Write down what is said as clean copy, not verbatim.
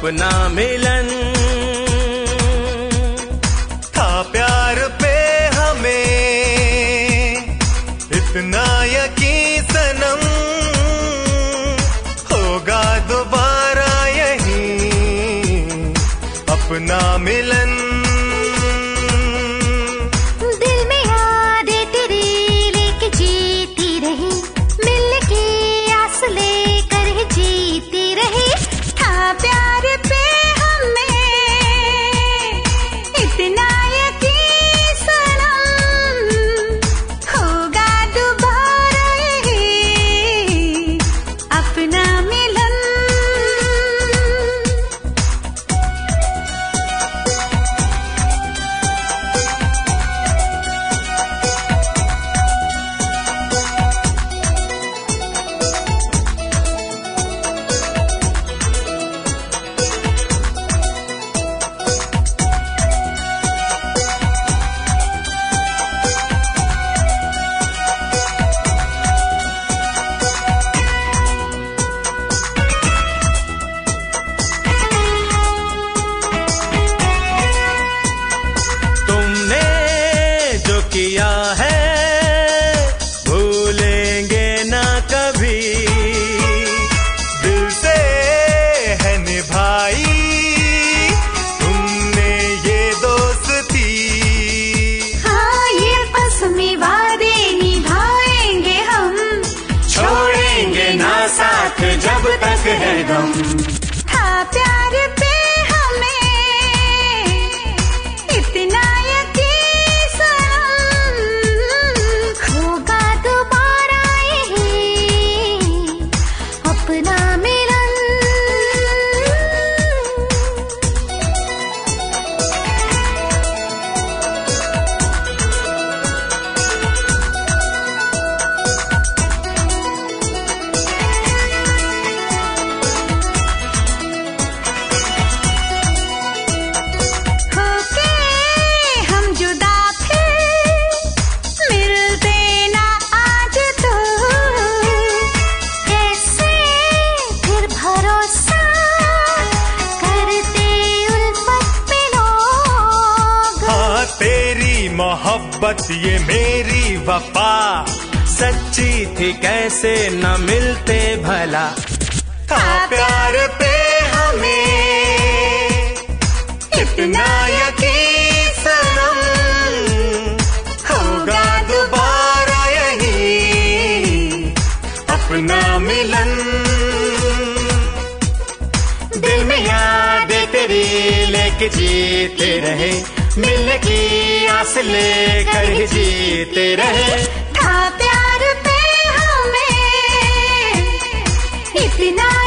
अपना मिलन। था प्यार पे हमें इतना यकीन सनम, होगा दोबारा यही अपना मिलन। दिल में यादें तेरी लेके जीती रही, मिलने की आस लेकर ही जीती रही। था प्यार पे हमें इतना यकीन सनम, होगा दोबारा यही अपना मिलन। किया है भूलेंगे ना कभी, दिल से है निभाई तुमने ये दोस्ती। हाँ, ये कसमें वादे निभाएंगे हम, छोड़ेंगे ना साथ जब तक है दम। था प्यार पे हमें इतना यकीन सनम, होगा दोबारा यही अपना मिलन। मोहब्बत ये मेरी वफा सच्ची थी कैसे न मिलते भला। था प्यार पे हमें इतना यकीन सनम, होगा दोबारा यही अपना मिलन। दिल में यादें तेरी लेके जीते रहे, मिलने की आस लेकर ही जीते रहे। था प्यार पे हमें इतना